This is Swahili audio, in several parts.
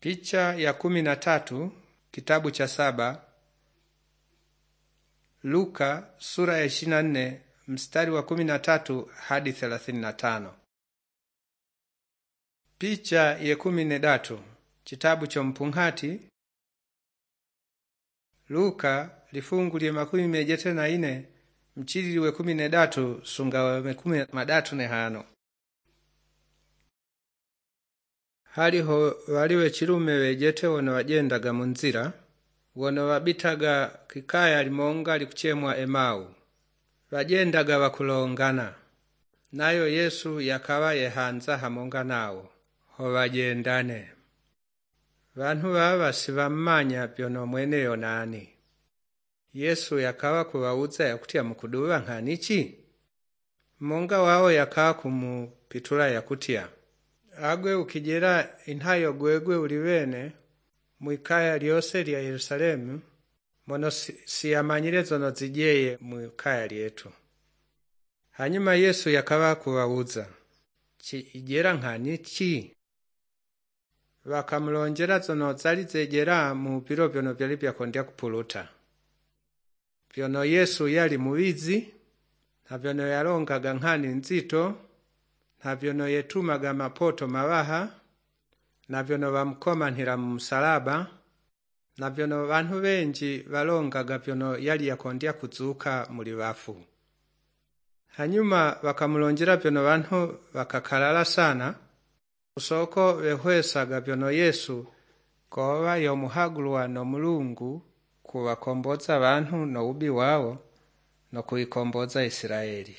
Picha ya 13, kitabu cha 7, Luka sura ya 24 mstari wa 13 hadi 35. Picha ya 13, kitabu cha mpunghati, Luka lifungu lya 14 mchilili we 13 sunga wa 15. Haliho waliwe chilume wejete wono wajendaga munzira, wono wabitaga kikaya limonga likuchemwa Emau. Wajendaga wakulongana. Nayo Yesu yakawa yehanza hamonga nawo, ho wajendane. Vanhu wawa siwammanya vyono mweneyo nani. Yesu yakawa kuwauza yakutia mukuduwa nkhanichi? Monga wao yakawa kumupitula yakutia, agwe ukijera inhayo gwegwe uliwene mwikaya lyose lya Yerusalemu, mono siyamanyile zono zijeye mwikaya lyetu. Hanyuma Yesu yakawa kuwauza, chi ijera nkhanichi? Wakamulonjera zono zali zejera mu biro vyono vyali vyakondya kupuluta. Vyono Yesu yali muwizi, na vyono yalongaga nkhani nzito, na vyono yetumaga mapoto mawaha, na vyono wamukomanhila mu msalaba, na vyono vanhu benji walongaga vyono yali yakondya kuzuka muli wafu. Hanyuma wakamulonjera vyono vanhu wakakalala sana, kusoko wehwesaga vyono Yesu kowa yomuhagulwa no Mulungu kuwakomboza vanhu no ubi wawo no kuikomboza Israeli.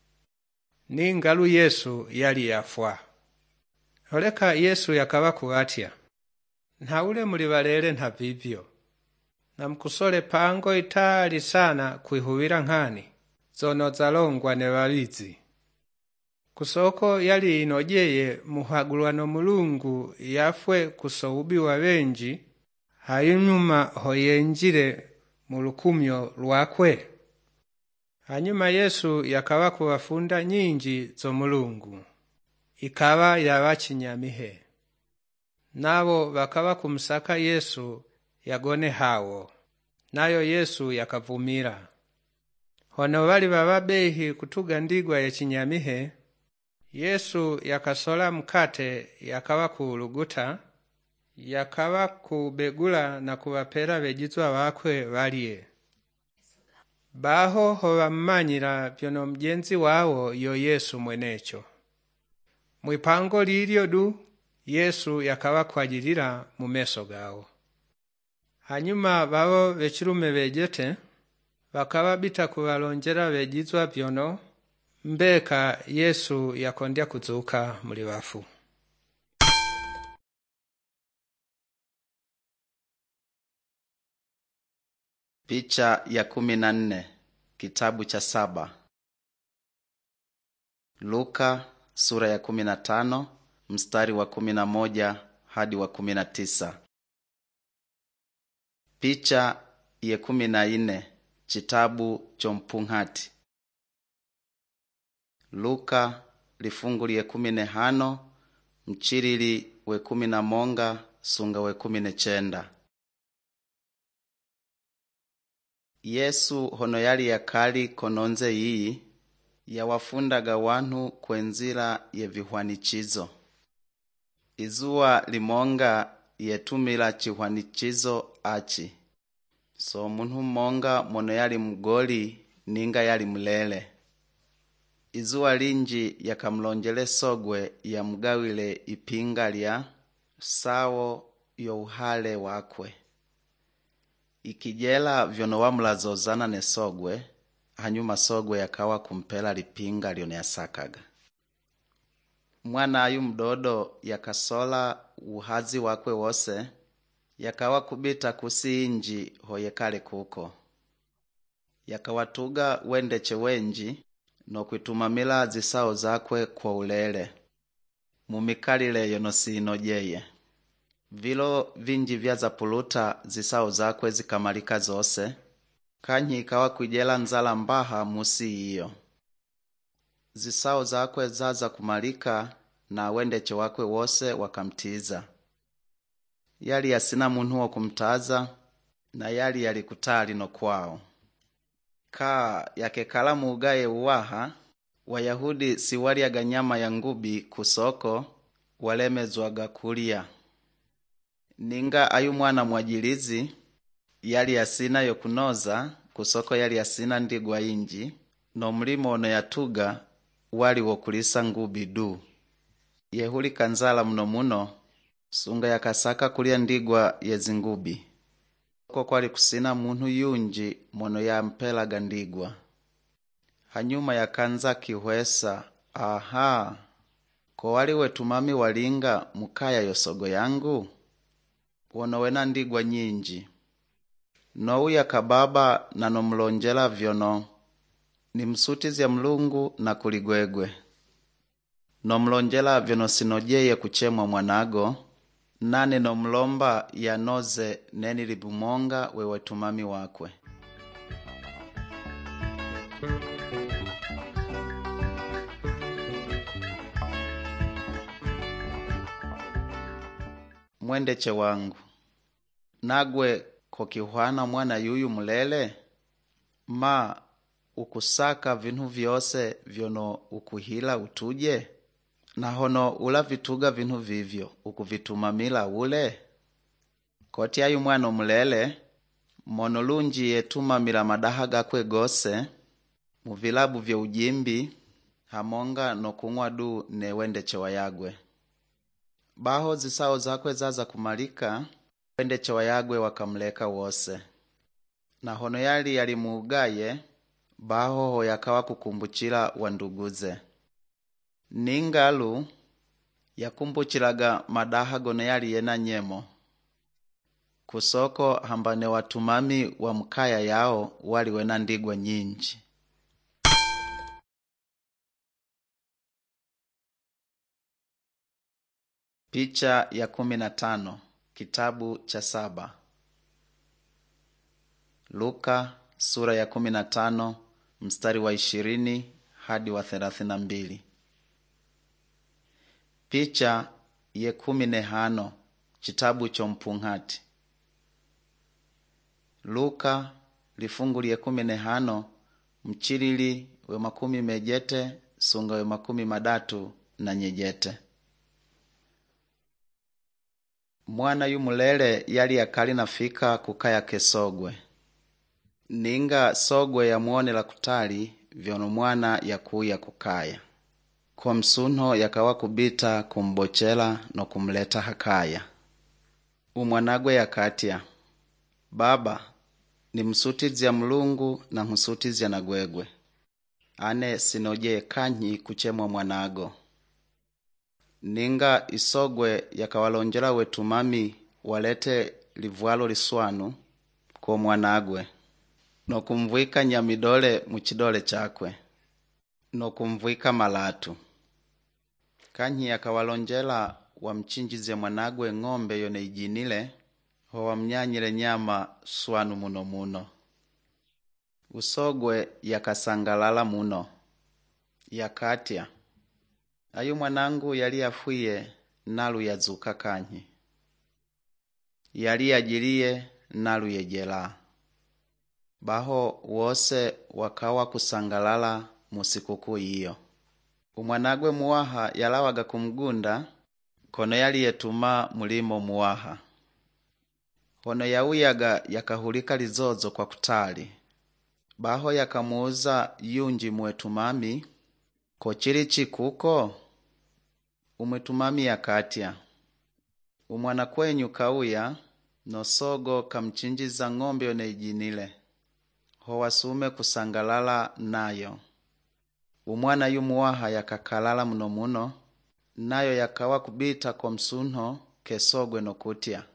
Ningalu Yesu yali yafwa. Oleka Yesu yakawa kuwatya, nhaule muli walele nha vivyo, na mkusole pango itali sana kuihuwila nkhani zono zalongwa ne wawizi. Kusoko yali inojeye muhagulwa no Mulungu yafwe kuso ubi wa wenji, hanyuma hoyenjile mu lukumyo lwakwe. Hanyuma Yesu yakawa kuwafunda nyinji zo Mulungu, ikawa yawachinyamihe. Nabo wakawa kumsaka Yesu yagone hawo, nayo Yesu yakavumira. Hono wali wawabehi kutuga ndigwa ya chinyamihe, Yesu yakasola mkate yakawa kuuluguta, yakawa kubegula na kuwapela wejizwa wakwe waliye. Baho ho wammanyila vyono mjenzi wawo yo Yesu mwenecho. Mwipango lilyo du, Yesu yakawa kwajilila mu meso gawo. Hanyuma wawo wechilume wejete, wakawa bita kuwalonjera wejizwa vyono mbeka Yesu yakondya kuzuka muli wafu. Picha ya 14, kitabu cha 7. Luka sura ya 15 mstari wa 11 hadi wa 19. Picha ya 14, kitabu cha mpunghati. Luka lifungu lya 15 mchilili we 11 sunga we 19. Yesu hono yali yakali kononze iyi, yawafundaga wanhu kwenzila ye vihwanichizo. Izuwa limonga yetumila chihwanichizo achi. So munhu monga mono yali mgoli ninga yali mulele. Izuwa linji yakamlonjele sogwe ya mgawile ipinga lya sawo yo uhale wakwe. Ikijela vyono wamulazozana ne sogwe, hanyuma sogwe yakawa kumpela lipinga lyone yasakaga. Mwana ayu mdodo yakasola uhazi wakwe wose, yakawa kubita kusi inji hoyekale kuko. Yakawatuga wendeche wenji, no kuitumamila zisao zakwe kwa ulele. Mumikalile yono siinojeye. Vilo vinji vyaza puluta zisao zakwe zikamalika zose, kanyi ikawa kujela nzala mbaha musi iyo. Zisao zakwe zaza kumalika na wendeche wakwe wose wakamtiza. yali yasina munhu wo kumtaza, na yali yali kutali no kwao. Yakekala muugaye uwaha, Wayahudi siwalyaga nyama ya ngubi kusoko, walemezwaga kulya. Ninga ayu mwana mwajilizi, yali yasina yokunoza, kusoko yali yasina ndigwa inji, no mlimo ono yatuga, wali wokulisa ngubi du. Yehulika nzala muno, sunga yakasaka kulya ndigwa yezi ngubi. Kwali kusina munhu yunji mono yampelaga ndigwa. Hanyuma yakanza kihwesa, ko wali wetumami walinga mukaya yosogo yangu? Wono wena ndigwa nyinji. Nowu yakababa na nomlonjela vyono ni msutizya Mlungu na kuligwegwe. Nomlonjela vyono sinojeye kuchemwa mwanago, nane nomlomba yanoze neni libumonga wewe tumami wakwe. Mwendeche wangu, nagwe kokihwana mwana yuyu mulele? Ukusaka vinhu vyose vyono ukuhila utuje? Na hono ula vituga vinhu vivyo ukuvitumamila ule? Koti ayu mwana mulele, mono lunji yetumamila madaha gakwe gose, muvilabu vya ujimbi, hamonga no kung'wa du ne wendeche wayagwe. Baho zisao zakwe zaza kumalika, wendeche wayagwe wakamleka wose. Na hono yali muugaye, baho ho yakawa kukumbuchila wanduguze. Ningalu yakumbuchilaga madaha gono yali yena nyemo. Kusoko hambane watumami wa mkaya yao wali wena ndigwa nyinji. Picha ya 15, kitabu cha 7. Luka sura ya 15 mstari wa 20 hadi wa 32. Picha ye 15, kitabu cha mpunghati. Luka lifungu lye 15 mchilili we 10 mejete sunga we 13 na nyejete. Mwana yu mulele yali yakali nafika kukaya kesogwe. Ninga sogwe ya muone la kutali vyono mwana yakuya kukaya. Kwa msunho yakawa kubita kumbochela no kumleta hakaya. Umwanagwe yakatya, baba, ni msutizya Mlungu na msutizya na gwegwe. Ane sinoje kanyi kuchemwa mwanago. Ninga isogwe yakawalonjela wetumami walete livwalo liswanu kwa mwanagwe, no kumvwika nyamidole muchidole chakwe, no kumvwika malatu. Kanyi yakawalonjela wamchinjize mwanagwe ng'ombe yone ijinile, ho wamnyanyile nyama swanu muno. Usogwe yakasangalala muno. Yakatya, ayu mwanangu yali yafuye nalu yazuka kanyi. Yali yajiliye nalu yejela. Baho wose wakawa kusangalala musikuku iyo. Umwanagwe muwaha yalawaga kumgunda, kono yali yetuma mulimo muwaha. Hono yauyaga yakahulika lizozo kwa kutali. Baho yakamuuza yunji mwetumami, kochili chikuko? Umwetumami yakatya, umwana kwenyu kauya, no sogo kamchinjiza ng'ombe yone ijinile. Ho wasume kusangalala nayo. Umwana yu muwaha yakakalala muno, nayo yakawa kubita kwa msunho kesogwe no kutya,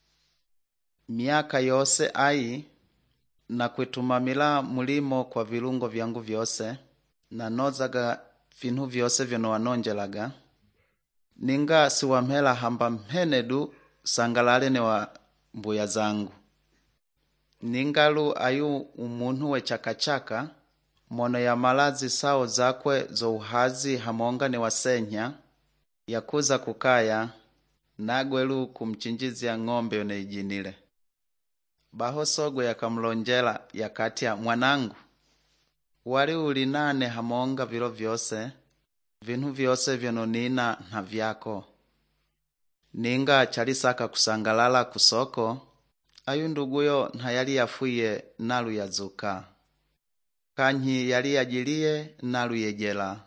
miaka yose ai na kwitumamila mulimo kwa vilungo vyangu vyose, na nozaga vinhu vyose vyono wanonjelaga. Ninga siwamhela hamba mhenedu sangalale ne wa mbuya zangu. Ningalu ayu umuntu we chakachaka, mono ya malazi sao zakwe zo uhazi hamonga ne wasenya, yakuza kukaya, nagwelu kumchinjizya ng'ombe yoneijinile. Baho sogwe yakamulonjela yakatya, mwanangu, wali uli nane hamonga vilo vyose, vinhu vyose vyono nina nha vyako. Ninga chalisaka kusangalala kusoko, ayu nduguyo nha yali yafuye nalu yazuka. Kanyi yali yajiliye nalu yejela.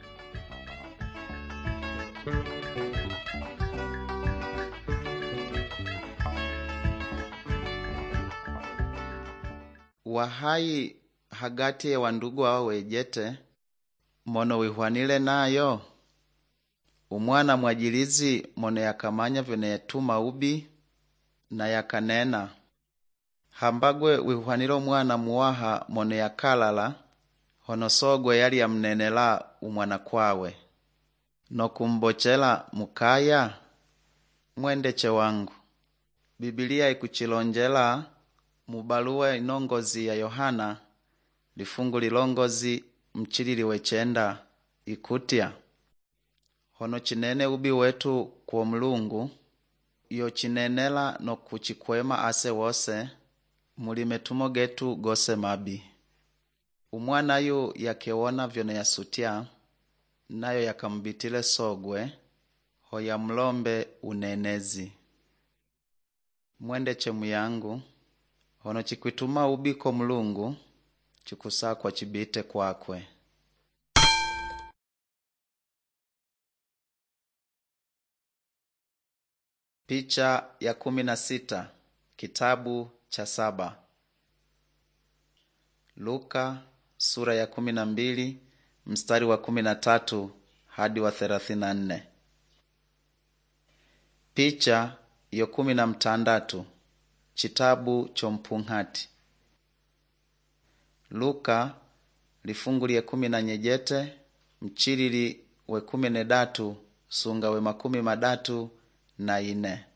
Wahai hagati ya wandugu hao wejete, mono wihwanile nayo? Umwana mwajilizi mono yakamanya vyone yetuma ubi, na yakanena. Hambagwe wihwanile umwana muwaha mono yakalala, hono sogwe yali yamnenela umwana kwawe. No kumbochela mukaya? Mwendeche wangu, Biblia ikuchilonjela mubaluwa inongozi ya Yohana, lifungu lilongozi mchilili wechenda, ikutya. Hono chinene ubi wetu kwa Mulungu, iyo chinenela no kuchikwema ase wose, mulimetumo getu gose mabi. Umwana yu yakewona vyone yasutya, nayo yakambitile sogwe, hoya mlombe unenezi. Mwendeche muyangu, hono chikwituma ubi ko Mulungu, chikusakwa chibite kwakwe. Picha ya 16, kitabu cha 7. Luka sura ya 12 mstari wa 13 hadi wa 34. Picha ya 16, chitabu chompunghati. Luka lifungu lye 18 mchilili we 13 sunga we 34.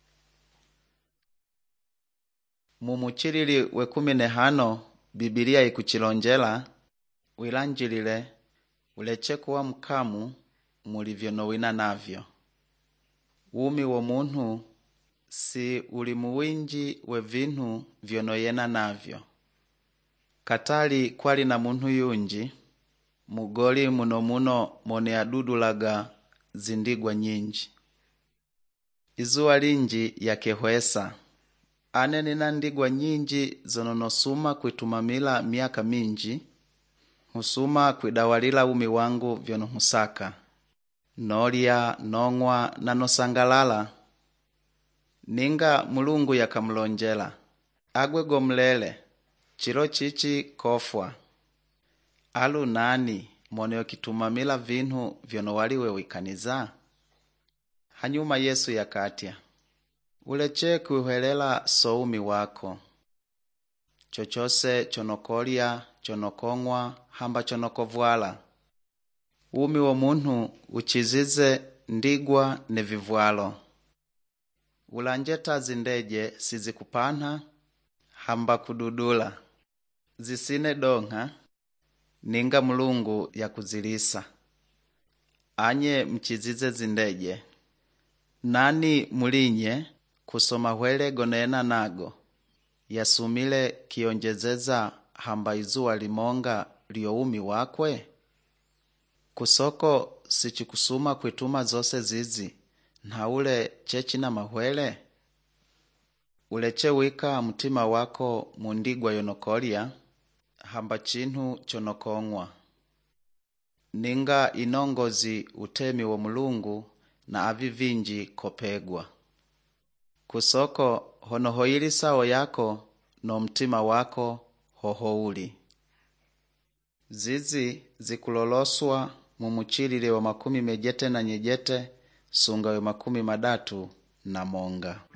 Mumuchilili we 15 Biblia ikuchilonjela, wilanjilile uleche kuwa mkamu mulivyo nowina navyo. Umi wo munhu si uli muwinji we vinhu vyono yena navyo. Katali kwali na munhu yunji, mugoli muno mone yadudulaga zindigwa nyinji. Izuwa linji yakehwesa. Ane nina ndigwa nyinji zononosuma kuitumamila miaka minji, husuma kuidawalila umi wangu vyono husaka. Nolia, nongwa na nosangalala. Ninga Mulungu yakamulonjela, agwe gomlele, chilo chichi kofwa. Alu nani mone yokitumamila vinhu vyono waliwe wikaniza? Hanyuma Yesu yakatya, uleche kuhwelela soumi wako. Chochose chonokolya, chonokongwa, hamba chonokovwala. Umi wo munhu uchizize ndigwa ne vivwalo. Ulanjeta zindeje sizikupana, hamba kududula. Zisine donha, ninga Mulungu ya kuzilisa. Anye mchizize zindeje. Nani mulinye kusoma hwele gonena nago, yasumile kionjezeza hamba izuwa limonga liyoumi wakwe? Kusoko sichikusuma kwituma zose zizi, na ule chechi na mahwele? Uleche wika mutima wako mundigwa yonokolya, hamba chinhu chonokongwa. Ninga inongozi utemi wo Mulungu na avivinji kopegwa. Kusoko hono hoili sao yako no mtima wako hohouli. Zizi zikuloloswa mumuchilile wa 18 sunga we 30.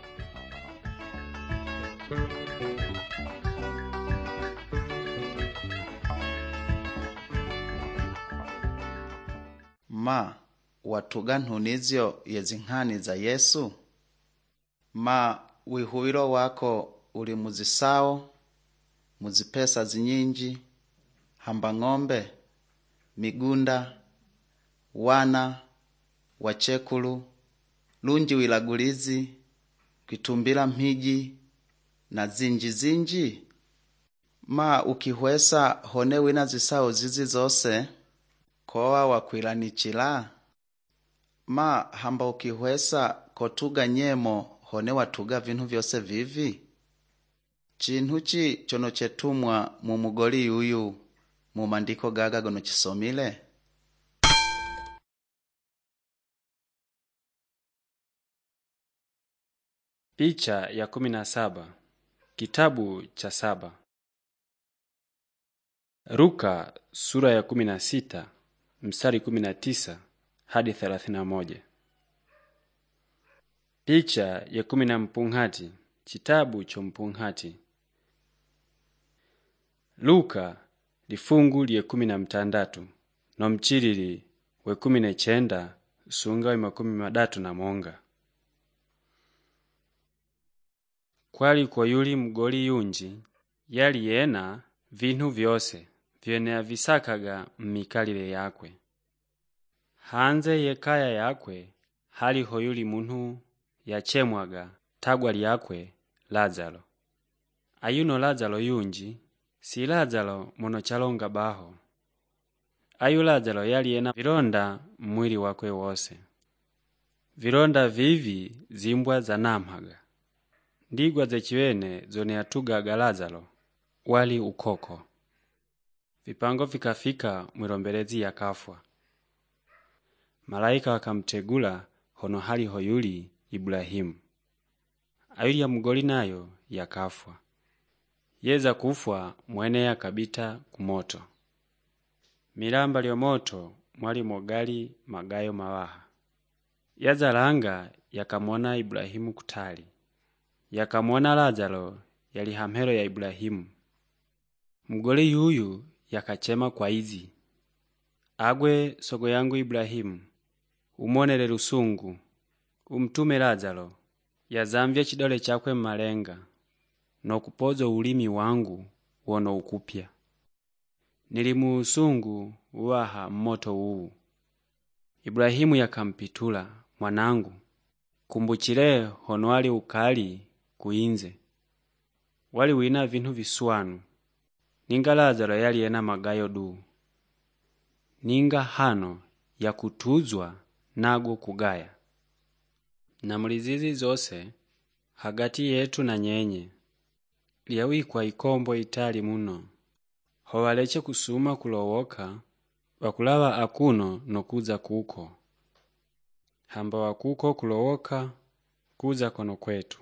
Ma watuga nhunizyo yezinghani za Yesu? Ma wihuwilo wako uli muzisao, muzipesa zinyinji, hamba ng'ombe, migunda, wana, wachekulu, lunji wilagulizi, kwitumbila mhiji na zinji. Ma ukihwesa hone wina zisao zizi zose, kowa wakwilanichila? Ma hamba ukihwesa kotuga nyemo hone watuga vinhu vyose vivi? Chinhuchi chono chetumwa mu mugoli yuyu mu mandiko gaga gono chisomile? Picha ya 17. Kitabu cha 7. Luka sura ya 16 mstari 19 hadi 31. Picha ya 10 Chitabu cho mpunghati. Luka lifungu lye 16 no mchilili we 19 sunga we 31. Kwali kwa yuli mgoli yunji yali yena vinhu vyose vyene avisakaga mmikalile yakwe. Hanze yekaya yakwe hali hoyuli munhu yachemwaga tagwa lyakwe Lazaro. Ayuno Lazaro yunji si Lazaro mono chalonga baho. Ayu Lazaro yali yena vilonda mwili wakwe wose. Vilonda vivi zimbwa za namhaga. Ndigwa zechiwene zone atugaga Lazaro wali ukoko. Vipango vikafika mwilombelezi yakafwa. Malaika wakamtegula hono hali hoyuli Ibrahimu. Ayuli ya mgoli nayo yakafwa. Yeza kufwa mwene yakabita kumoto. Milamba lyo moto mwali mogali magayo mawaha. Yazalanga yakamwona Ibrahimu kutali. Yakamwona Lazaro yali hamhelo ya Ibrahimu. Mgoli yuyu yakachema kwa izi, agwe sogo yangu Ibrahimu, umonele lusungu, umtume Lazaro, yazamvya chidole chakwe mmalenga, no kupozo ulimi wangu wono ukupya. Nilimu usungu uwaha mmoto uu. Ibrahimu yakampitula, mwanangu, kumbuchile hono wali ukali kuinze. Wali wina vinhu viswanu. Ninga Lazaro yali yena magayo du. Ninga hano ya kutuzwa nago kugaya. Na mulizizi zose hagati yetu na nyenye. Liyawikwa ikombo itali muno. Howaleche kusuma kulowoka wakulawa akuno no kuza kuko. Hamba wakuko kulowoka kuza kono kwetu.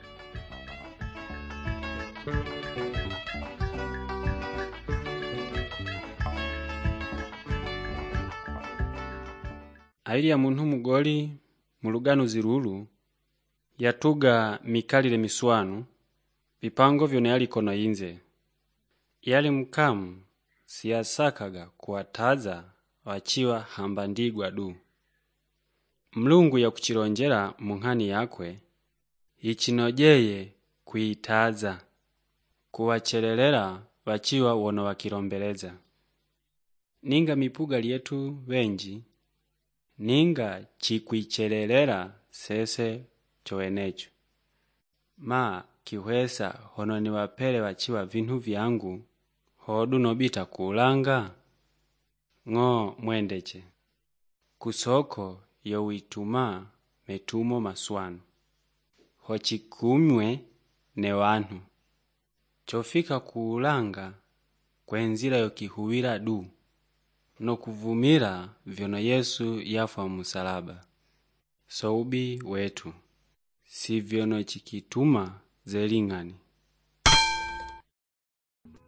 Aili ya munhu mugoli mulugano zirulu yatuga mikalile miswanu vipango vyone yali kono inze. Yali mkamu siyasakaga kuwataza wachiwa hamba ndigwa du. Mlungu ya kuchilonjela munghani yakwe ichinojeye kuitaza kuwachelelela wachiwa wono wakilombeleza. Ninga mipuga lietu wenji ninga chikuichelelela sese chowenecho. Ma kihwesa hono niwapele wachiwa vinhu vyangu hodu nobita kulanga? Ng'o mwendeche. Kusoko yo wituma metumo maswanu. Hochikumwe ne wanhu. Chofika kuulanga kwenzila yo kihuwila du. No kuvumira vyono Yesu yafa musalaba. Soubi wetu. Si vyono chikituma zelingani.